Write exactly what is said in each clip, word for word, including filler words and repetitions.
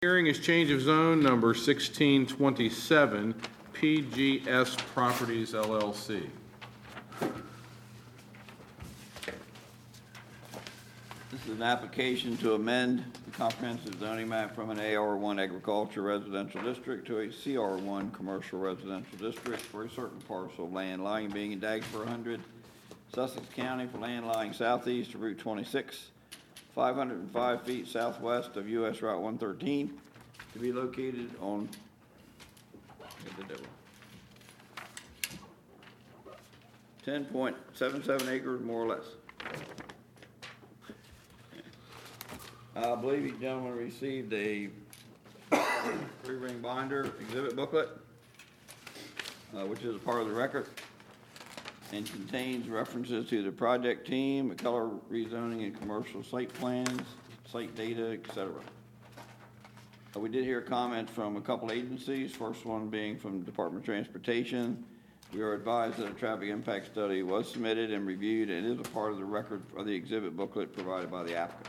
Hearing is change of zone number sixteen twenty-seven, P G S Properties L L C. This is an application to amend the comprehensive zoning map from an A R one agriculture residential district to a C R one commercial residential district for a certain parcel of land lying being in Dagsboro one hundred, Sussex County, for land lying southeast of Route twenty-six, five hundred five feet southwest of U S Route one thirteen, to be located on ten point seven seven acres, more or less. I believe you gentlemen received a three-ring binder exhibit booklet, uh, which is a part of the record, and contains references to the project team, the color rezoning and commercial site plans, site data, et cetera. Uh, we did hear comments from a couple agencies, first one being from the Department of Transportation. We are advised that a traffic impact study was submitted and reviewed and is a part of the record of the exhibit booklet provided by the applicant.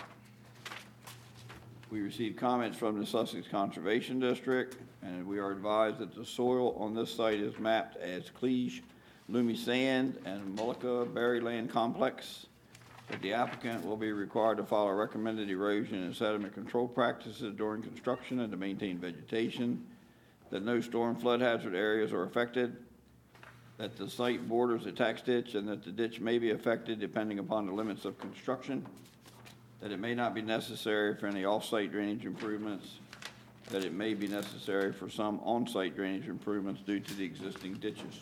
We received comments from the Sussex Conservation District, and we are advised that the soil on this site is mapped as Clige, Loomy Sand, and Mullica Berryland Complex, that the applicant will be required to follow recommended erosion and sediment control practices during construction and to maintain vegetation, that no storm flood hazard areas are affected, that the site borders a tax ditch and that the ditch may be affected depending upon the limits of construction, that it may not be necessary for any off-site drainage improvements, that it may be necessary for some on-site drainage improvements due to the existing ditches.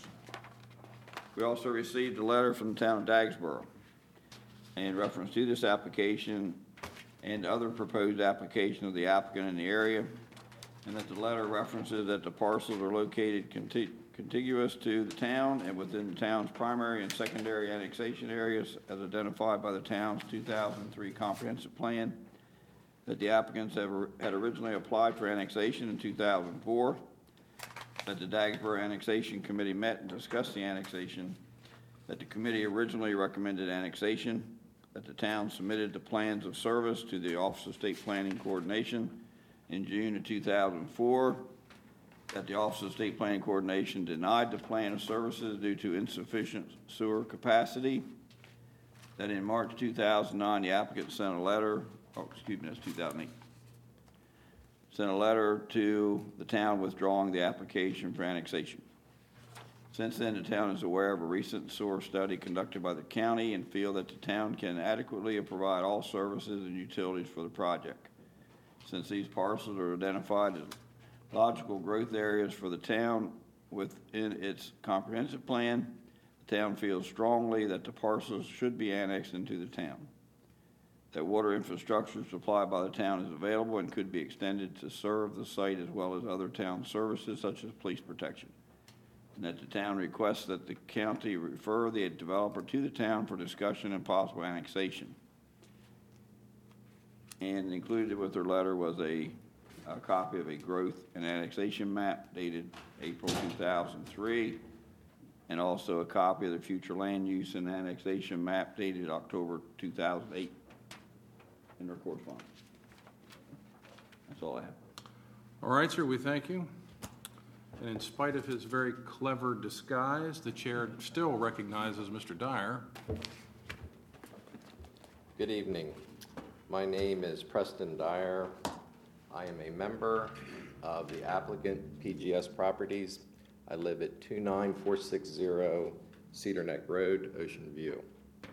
We also received a letter from the town of Dagsboro in reference to this application and other proposed application of the applicant in the area, and that the letter references that the parcels are located conti- contiguous to the town and within the town's primary and secondary annexation areas as identified by the town's two thousand three comprehensive plan, that the applicants have, had originally applied for annexation in two thousand four, that the Dagsboro Annexation Committee met and discussed the annexation, that the committee originally recommended annexation, that the town submitted the plans of service to the Office of State Planning Coordination in June of two thousand four, that the Office of State Planning Coordination denied the plan of services due to insufficient sewer capacity, that in March two thousand nine the applicant sent a letter, oh, excuse me, that's two thousand eight, sent a letter to the town withdrawing the application for annexation. Since then, the town is aware of a recent sewer study conducted by the county and feel that the town can adequately provide all services and utilities for the project. Since these parcels are identified as logical growth areas for the town within its comprehensive plan, the town feels strongly that the parcels should be annexed into the town, that water infrastructure supplied by the town is available and could be extended to serve the site as well as other town services such as police protection, and that the town requests that the county refer the developer to the town for discussion and possible annexation. And included with their letter was a a copy of a growth and annexation map dated April two thousand three, and also a copy of the future land use and annexation map dated October two thousand eight in their correspondence. That's all I have. All right, sir, we thank you. And in spite of his very clever disguise, the chair still recognizes Mister Dyer. Good evening. My name is Preston Dyer. I am a member of the applicant P G S Properties. I live at two nine four six zero Cedar Neck Road, Ocean View.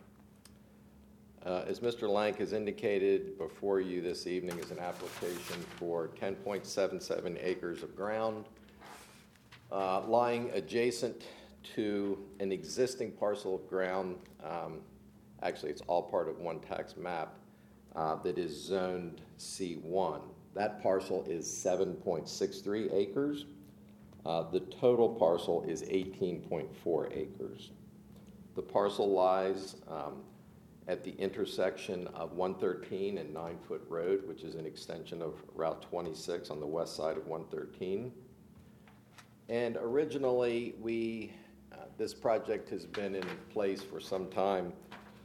Uh, as Mister Lank has indicated, before you this evening is an application for ten point seven seven acres of ground uh, lying adjacent to an existing parcel of ground. Um, actually, it's all part of one tax map uh, that is zoned C one. That parcel is seven point six three acres. Uh, the total parcel is eighteen point four acres. The parcel lies um, at the intersection of one thirteen and nine Foot Road, which is an extension of Route twenty-six on the west side of one thirteen. And originally, we uh, this project has been in place for some time.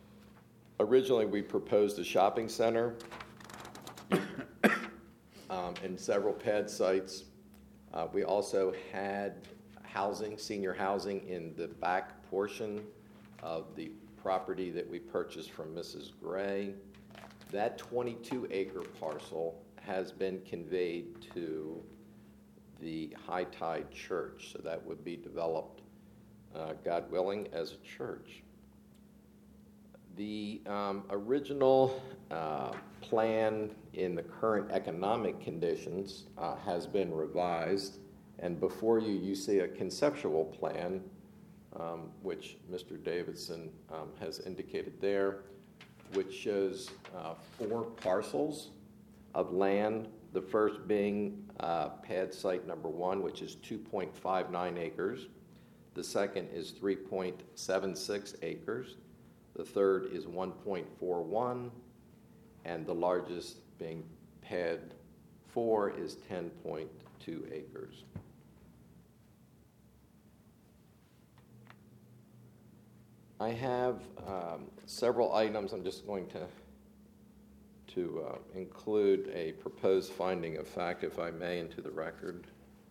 Originally, we proposed a shopping center. um, um, and several pad sites. Uh, we also had housing, senior housing, in the back portion of the property that we purchased from Missus Gray. That twenty-two acre parcel has been conveyed to the High Tide Church, so that would be developed, uh, God willing, as a church. The um, original uh, plan in the current economic conditions uh, has been revised, and before you, you see a conceptual plan, um, which Mister Davidson um, has indicated there, which shows uh, four parcels of land, the first being uh, pad site number one, which is two point five nine acres. The second is three point seven six acres. The third is one point four one, and the largest being pad four is ten point two acres. I have um, several items. I'm just going to to uh, include a proposed finding of fact, if I may, into the record.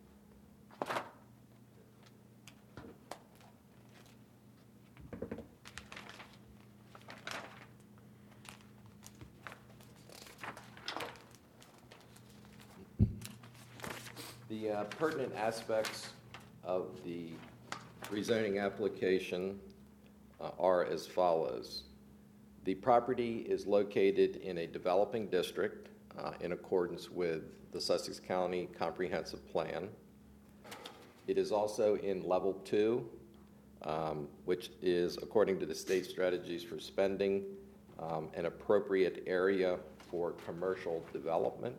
The uh, pertinent aspects of the rezoning application uh, are as follows. The property is located in a developing district uh, in accordance with the Sussex County Comprehensive Plan. It is also in level two, um, which is, according to the state strategies for spending, um, an appropriate area for commercial development.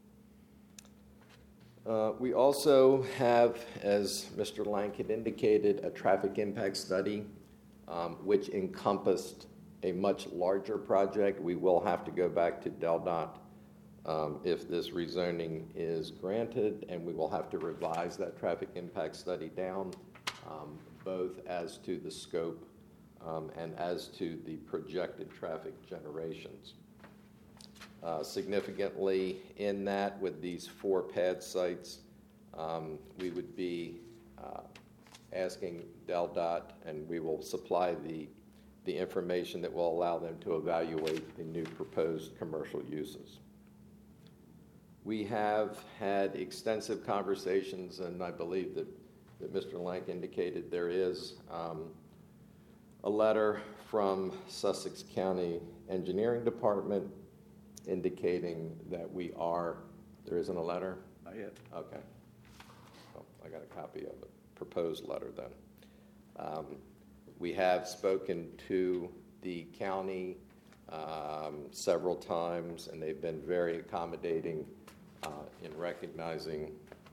Uh, we also have, as Mister Lank had indicated, a traffic impact study, um, which encompassed a much larger project. We will have to go back to DelDOT um, if this rezoning is granted, and we will have to revise that traffic impact study down, um, both as to the scope um, and as to the projected traffic generations. Uh, significantly in that, with these four pad sites, um, we would be uh, asking DelDOT, and we will supply the the information that will allow them to evaluate the new proposed commercial uses. We have had extensive conversations, and I believe that, that Mister Lank indicated there is um, a letter from Sussex County Engineering Department indicating that we are, there isn't a letter? Not yet. Okay. Well, I got a copy of it, proposed letter then. Um, We have spoken to the county um, several times, and they've been very accommodating uh, in recognizing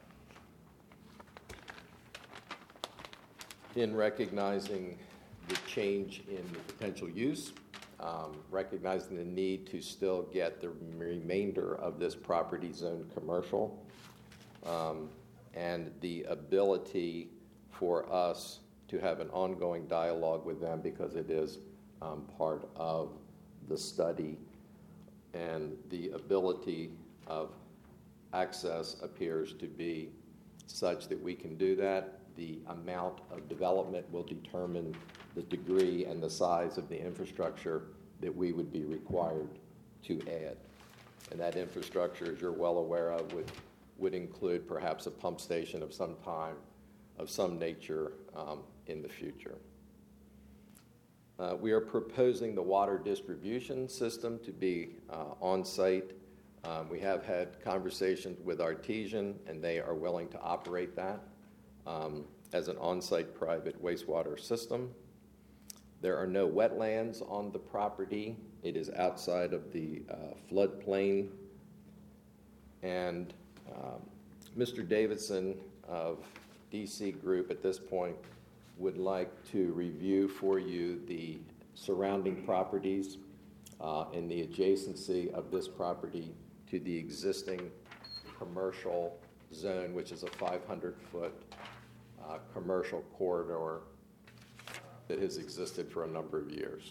in recognizing the change in the potential use, um, recognizing the need to still get the remainder of this property zoned commercial, um, and the ability for us to have an ongoing dialogue with them because it is um, part of the study, and the ability of access appears to be such that we can do that. The amount of development will determine the degree and the size of the infrastructure that we would be required to add. And that infrastructure, as you're well aware of, would, would include perhaps a pump station of some time, of some nature um, in the future. Uh, we are proposing the water distribution system to be uh, on-site. Um, we have had conversations with Artesian, and they are willing to operate that um, as an on-site private wastewater system. There are no wetlands on the property. It is outside of the uh, floodplain. And um, Mister Davidson of D C Group at this point would like to review for you the surrounding properties uh, and the adjacency of this property to the existing commercial zone, which is a five hundred foot uh, commercial corridor that has existed for a number of years.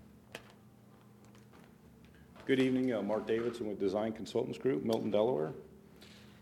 Good evening, uh, Mark Davidson with Design Consultants Group, Milton, Delaware.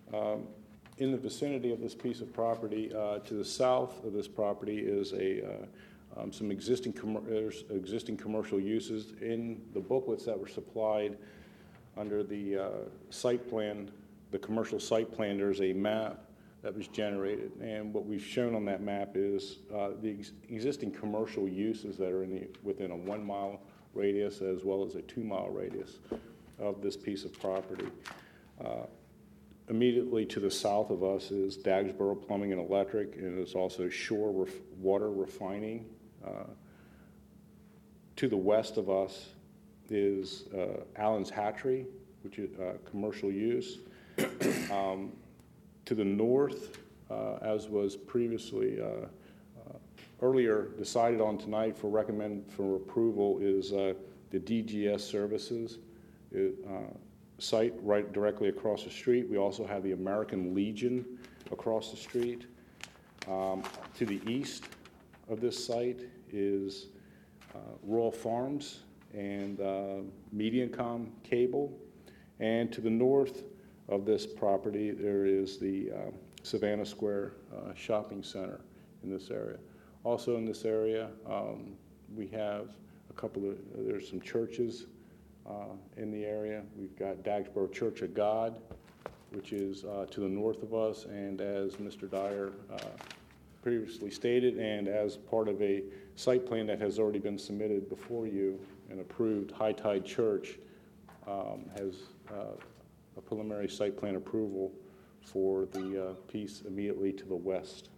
Um, in the vicinity of this piece of property, uh, to the south of this property is a uh, um, some existing com- there's existing commercial uses. In the booklets that were supplied under the uh, site plan, the commercial site plan, there's a map that was generated, and what we've shown on that map is uh, the ex- existing commercial uses that are in the, within a one mile radius as well as a two mile radius of this piece of property. Uh, immediately to the south of us is Dagsboro Plumbing and Electric, and it's also Shore Ref- Water Refining. Uh, to the west of us is uh, Allen's Hatchery, which is uh, commercial use. Um, to the north, uh, as was previously uh, uh, earlier decided on tonight for recommend for approval, is uh, the D G S Services it, uh, site right directly across the street. We also have the American Legion across the street. Um, to the east of this site is uh, Rural Farms and uh, Mediacom Cable. And to the north of this property, there is the uh, Savannah Square uh, Shopping Center in this area. Also in this area, um, we have a couple of, there's some churches uh, in the area. We've got Dagsboro Church of God, which is uh, to the north of us, and as Mister Dyer uh, previously stated, and as part of a site plan that has already been submitted before you and approved, High Tide Church um, has uh, a preliminary site plan approval for the uh, piece immediately to the west.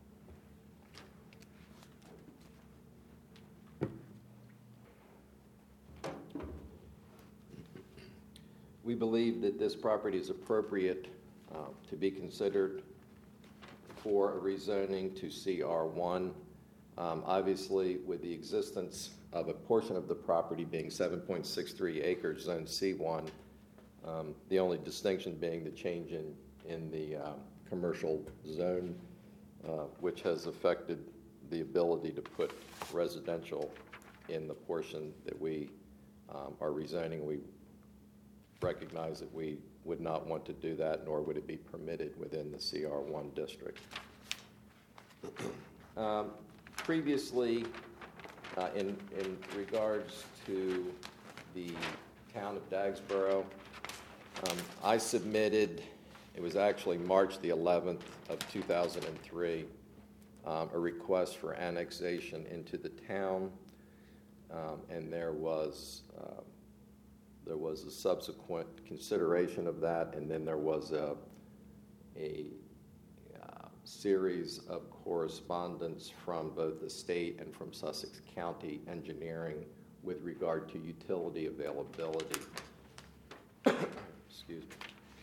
We believe that this property is appropriate uh, to be considered for a rezoning to C R one. Um, obviously, with the existence of a portion of the property being seven point six three acres, zone C one, um, the only distinction being the change in, in the uh, commercial zone, uh, which has affected the ability to put residential in the portion that we um, are rezoning. We recognize that we would not want to do that, nor would it be permitted within the C R one district. Um, previously, uh, in, in regards to the town of Dagsboro, um, I submitted, it was actually March the eleventh of two thousand three, um, a request for annexation into the town, um, and there was uh, there was a subsequent consideration of that, and then there was a a uh, series of correspondence from both the state and from Sussex County Engineering with regard to utility availability. Excuse me.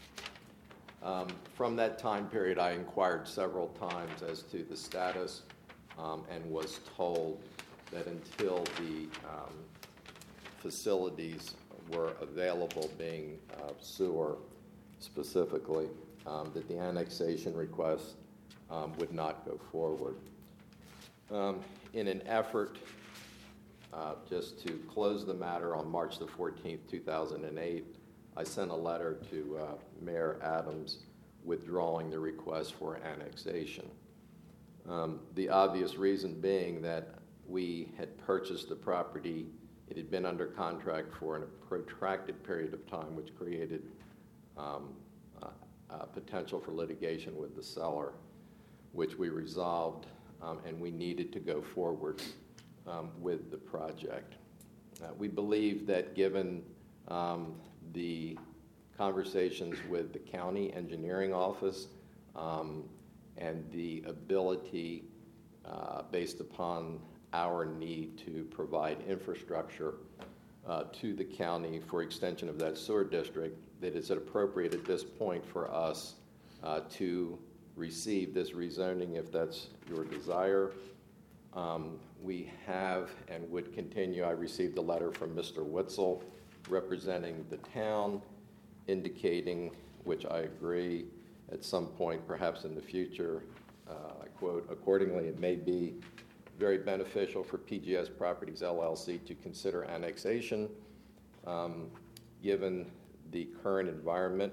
Um, from that time period, I inquired several times as to the status um, and was told that until the um, facilities were available, being uh, sewer specifically, um, that the annexation request um, would not go forward. Um, in an effort uh, just to close the matter on March the fourteenth, two thousand eight, I sent a letter to uh, Mayor Adams withdrawing the request for annexation. Um, the obvious reason being that we had purchased the property. It had been under contract for a protracted period of time, which created um, uh, uh, potential for litigation with the seller, which we resolved, um, and we needed to go forward um, with the project. Uh, we believe that given um, the conversations with the county engineering office um, and the ability, uh, based upon our need to provide infrastructure uh, to the county for extension of that sewer district, that it's appropriate at this point for us uh, to receive this rezoning if that's your desire. Um, we have and would continue. I received a letter from Mister Witzel representing the town indicating, which I agree, at some point perhaps in the future, uh, I quote, accordingly it may be very beneficial for P G S Properties L L C to consider annexation. Um, given the current environment,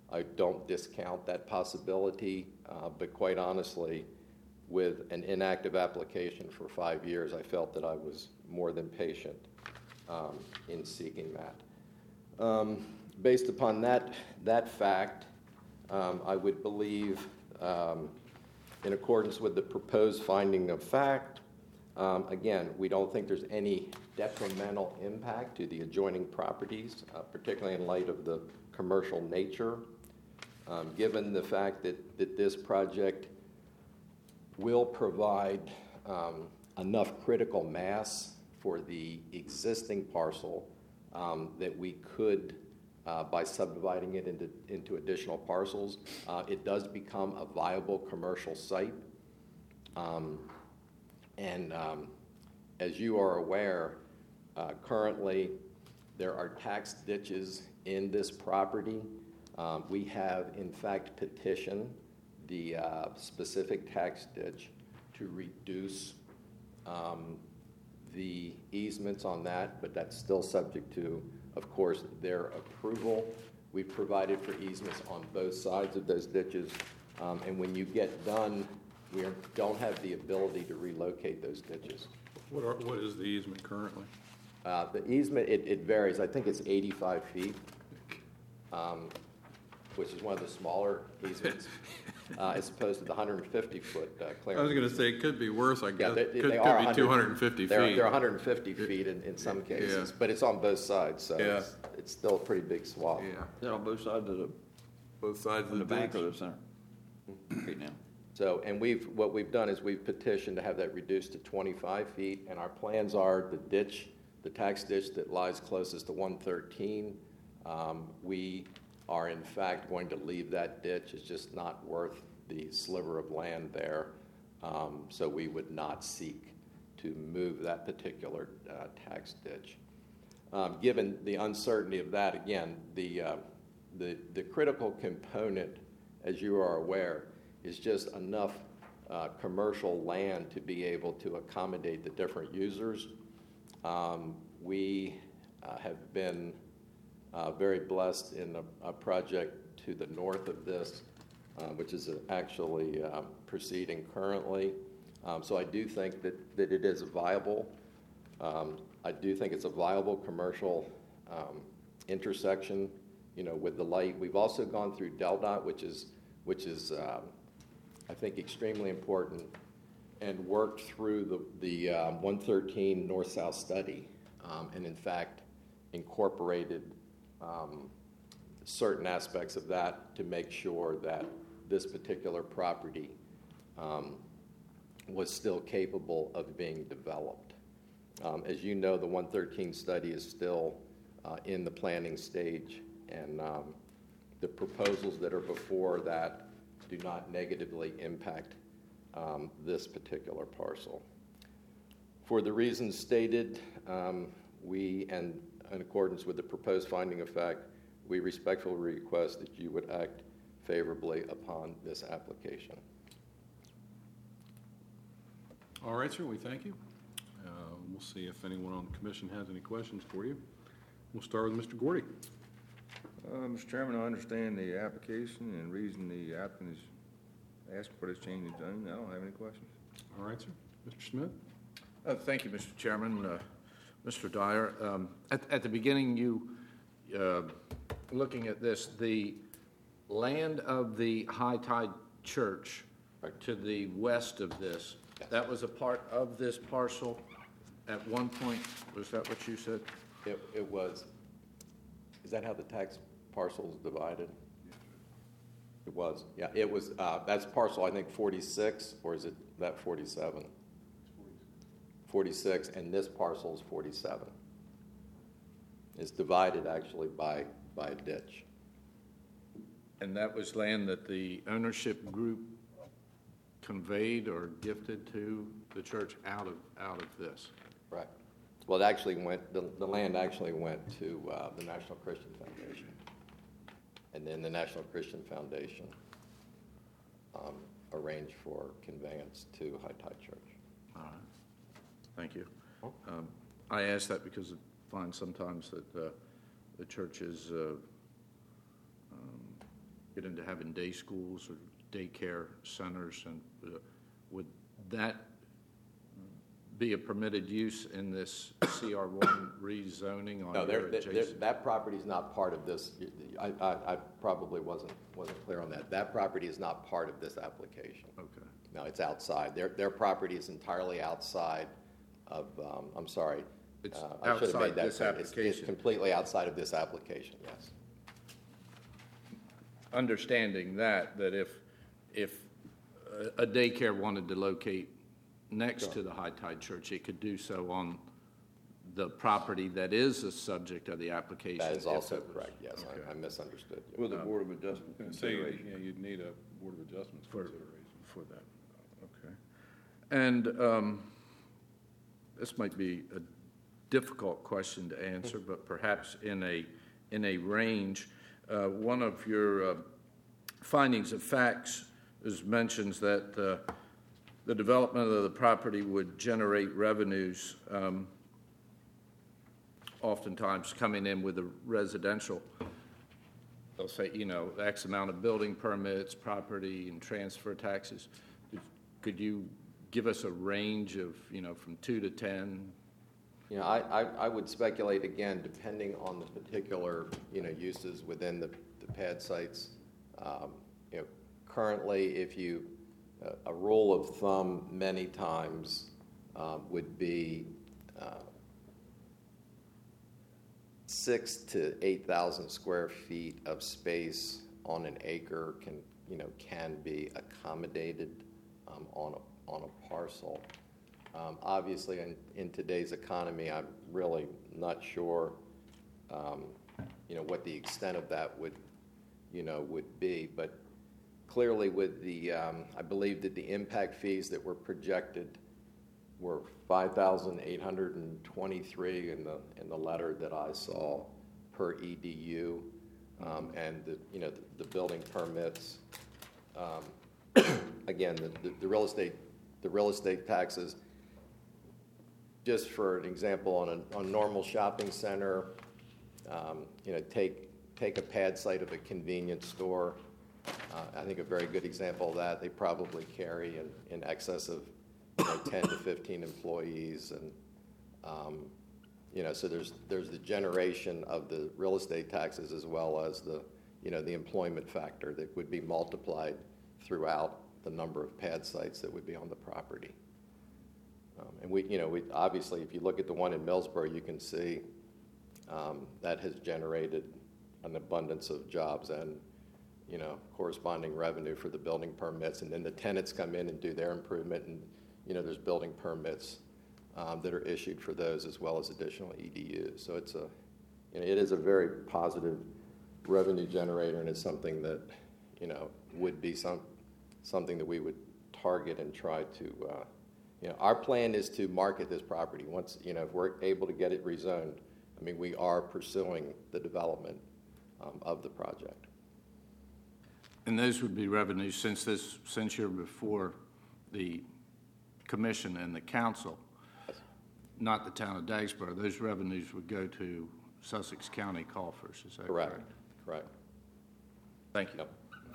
I don't discount that possibility, uh, but quite honestly, with an inactive application for five years, I felt that I was more than patient um, in seeking that. Um, based upon that, that fact, um, I would believe, um, in accordance with the proposed finding of fact, um, again, we don't think there's any detrimental impact to the adjoining properties, uh, particularly in light of the commercial nature. Um, given the fact that, that this project will provide um, enough critical mass for the existing parcel um, that we could, uh, by subdividing it into, into additional parcels, uh, it does become a viable commercial site. Um, and um, as you are aware, uh, currently there are tax ditches in this property. Um, we have, in fact, petitioned the uh, specific tax ditch to reduce um, the easements on that, but that's still subject to, of course, their approval. We've provided for easements on both sides of those ditches, um, and when you get done, we are, don't have the ability to relocate those ditches. What are, what is the easement currently? Uh, the easement, it, it varies. I think it's eighty-five feet, um, which is one of the smaller easements, uh, as opposed to the one hundred fifty foot uh, clearance. I was going to say, it could be worse, I Yeah, guess. they, Could, they could are be two hundred fifty they're, feet. They're one hundred fifty feet in, in some cases, Yeah. but it's on both sides, so Yeah. it's, it's still a pretty big swath. Yeah, Is that on both sides of the, both sides of of the the bank ditch. or the center? Right now. So, and we've, what we've done is we've petitioned to have that reduced to twenty-five feet, and our plans are the ditch, the tax ditch that lies closest to one thirteen, um, we are in fact going to leave that ditch. It's just not worth the sliver of land there, um, so we would not seek to move that particular uh, tax ditch. Um, given the uncertainty of that, again, the, uh, the, the critical component, as you are aware, is just enough uh, commercial land to be able to accommodate the different users. Um, we uh, have been uh, very blessed in a, a project to the north of this, uh, which is actually uh, proceeding currently. Um, so I do think that, that it is viable. Um, I do think it's a viable commercial um, intersection, you know, with the light. We've also gone through DelDOT, which is, which is um, I think extremely important, and worked through the, the um, one thirteen north-south study, um, and in fact incorporated um, certain aspects of that to make sure that this particular property um, was still capable of being developed. Um, as you know, the one thirteen study is still uh, in the planning stage, and um, the proposals that are before that do not negatively impact um, this particular parcel. For the reasons stated, um, we, and in accordance with the proposed finding of fact, we respectfully request that you would act favorably upon this application. All right, sir, we thank you. Uh, We'll see if anyone on the commission has any questions for you. We'll start with Mister Gordy. Uh, Mister Chairman, I understand the application and reason the applicant is asking for this change in zone. I don't have any questions. All right, sir. Mister Smith? Uh, Thank you, Mister Chairman. Uh, Mister Dyer, um, at at the beginning, you, uh, looking at this, the land of the High Tide Church to the west of this, that was a part of this parcel at one point? Was that what you said? It, it was, is that how the tax parcel is divided? It was, yeah, it was, uh, that's parcel, I think, forty-six, or is it that forty-seven? forty-six, and this parcel is forty-seven. It's divided actually by, by a ditch. And that was land that the ownership group conveyed or gifted to the church out of, out of this? Right. Well, it actually went, the, the land actually went to uh, the National Christian Foundation. And then the National Christian Foundation um, arranged for conveyance to High Tide Church. All right. Thank you. Um, I ask that because I find sometimes that uh, the churches uh, um, get into having day schools or daycare centers, and uh, would that be a permitted use in this C R one rezoning on No, your there, there, adjacent? that property is not part of this. I, I, I probably wasn't, wasn't clear on that. That property is not part of this application. Okay. No, it's outside. Their, their property is entirely outside of, um, I'm sorry. It's uh, I should have outside made that this clear. It's- It's application. completely outside of this application, yes. Understanding that, that if, if a a daycare wanted to locate next to the High Tide Church, it could do so on the property that is the subject of the application. That is if also it was- correct, yes. Okay. I I misunderstood you. With the Board of Adjustment Gonna say, consideration. yeah, you'd need a Board of Adjustments For- consideration. For that, okay. And um, this might be a difficult question to answer, but perhaps in a, in a range. Uh, One of your uh, findings of facts is mentions that uh, the development of the property would generate revenues, um, oftentimes coming in with a residential. They'll say, you know, X amount of building permits, property, and transfer taxes. Could you give us a range of, you know, from two to ten? You know, I, I, I would speculate, again, depending on the particular, you know, uses within the, the pad sites. Um, You know, currently, if you, uh, a rule of thumb many times um, would be uh, six to eight thousand square feet of space on an acre can, you know, can be accommodated um, on a, on a parcel. Um, obviously, in, in today's economy, I'm really not sure, um, you know, what the extent of that would, you know, would be. But clearly, with the, um, I believe that the impact fees that were projected were five thousand eight hundred and twenty-three in the in the letter that I saw per E D U, um, and the, you know, the, the building permits. Um, again, the, the, the real estate, the real estate taxes. Just for an example, on a on a normal shopping center, um, you know, take take a pad site of a convenience store. Uh, I think a very good example of that. They probably carry in, in excess of, you know, ten to fifteen employees, and um, you know, so there's there's the generation of the real estate taxes as well as the, you know, the employment factor that would be multiplied throughout the number of pad sites that would be on the property. Um, and we, you know, we obviously, if you look at the one in Millsboro, you can see um, that has generated an abundance of jobs and, you know, corresponding revenue for the building permits. And then the tenants come in and do their improvement, and, you know, there's building permits um, that are issued for those as well as additional E D Us. So it's a, you know, it is a very positive revenue generator, and it's something that, you know, would be some something that we would target and try to. Uh, You know, our plan is to market this property. Once, you know, if we're able to get it rezoned, I mean, we are pursuing the development um, of the project. And those would be revenues, since this, since you're before the commission and the council, not the town of Dagsboro, those revenues would go to Sussex County coffers, is that correct? Correct, correct. Thank you. Yep.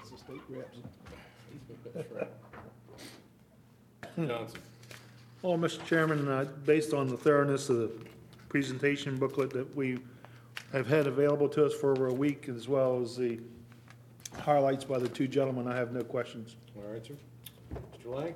Johnson. Well, Mister Chairman, uh, based on the thoroughness of the presentation booklet that we have had available to us for over a week, as well as the highlights by the two gentlemen, I have no questions. All right, sir. Mister Lang?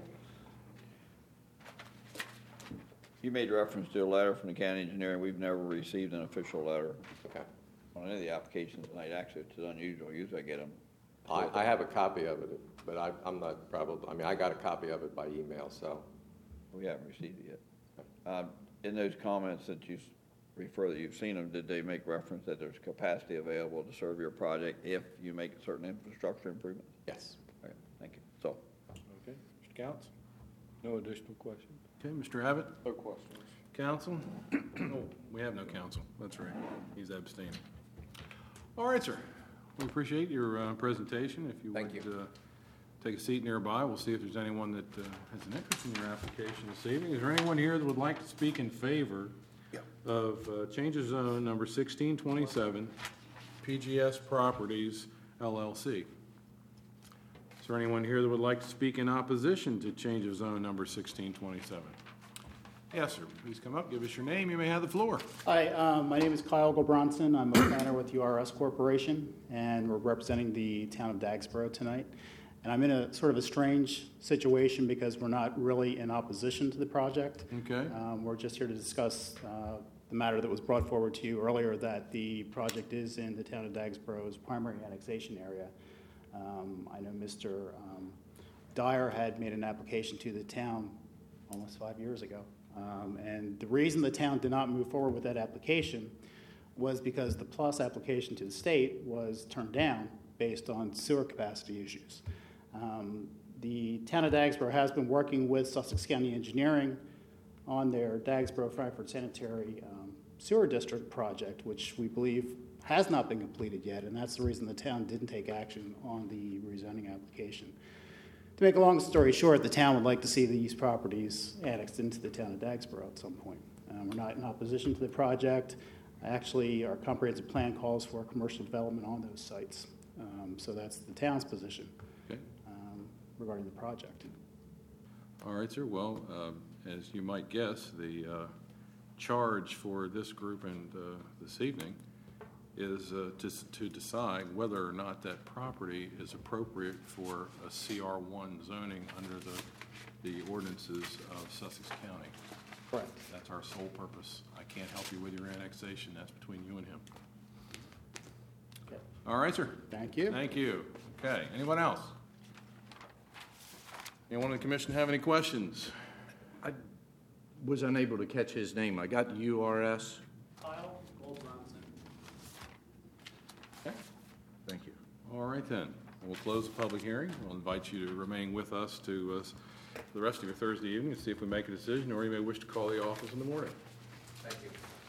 You made reference to a letter from the county engineer, and we've never received an official letter Okay. on any of the applications tonight. Actually, it's unusual. Usually I get them. I, I have a copy of it, but I, I'm not probably, I mean, I got a copy of it by email, so. We haven't received it yet. Um, In those comments that you s- refer that you've seen them, did they make reference that there's capacity available to serve your project if you make certain infrastructure improvements? Yes. Okay, thank you. So, Okay. Mister Counts? No additional questions. Okay, Mister Abbott? No questions. Counsel? Oh, we have no counsel. That's right. He's abstaining. All right, sir. We appreciate your uh, presentation. If you Thank would you. uh, take a seat nearby, we'll see if there's anyone that uh, has an interest in your application this evening. Is there anyone here that would like to speak in favor of uh, change of zone number sixteen twenty-seven, P G S Properties, L L C? Is there anyone here that would like to speak in opposition to change of zone number sixteen twenty-seven? Yes, sir. Please come up, give us your name. You may have the floor. Hi, um, my name is Kyle Gobronson. I'm a planner with U R S Corporation, and we're representing the town of Dagsboro tonight. And I'm in a sort of a strange situation because we're not really in opposition to the project. Okay. Um, we're just here to discuss uh, the matter that was brought forward to you earlier, that the project is in the town of Dagsboro's primary annexation area. Um, I know Mister Um, Dyer had made an application to the town almost five years ago. Um, and the reason the town did not move forward with that application was because the plus application to the state was turned down based on sewer capacity issues. Um, the town of Dagsboro has been working with Sussex County Engineering on their Dagsboro-Frankfurt Sanitary um, Sewer District project, which we believe has not been completed yet, and that's the reason the town didn't take action on the rezoning application. To make a long story short, the town would like to see these properties annexed into the town of Dagsboro at some point. Um, we're not in opposition to the project. Actually, our comprehensive plan calls for commercial development on those sites. Um, so that's the town's position Okay. um, regarding the project. All right, sir. Well, uh, as you might guess, the uh, charge for this group and uh, this evening is uh, to, to decide whether or not that property is appropriate for a C R one zoning under the, the ordinances of Sussex County. Correct. That's our sole purpose. I can't help you with your annexation. That's between you and him. Okay. All right, sir. Thank you. Thank you. Okay. Anyone else? Anyone in the commission have any questions? I was unable to catch his name. I got U R S. Kyle Goldbronson. Okay. Thank you. All right, then. We'll close the public hearing. We'll invite you to remain with us to, uh, for the rest of your Thursday evening and see if we make a decision, or you may wish to call the office in the morning. Thank you.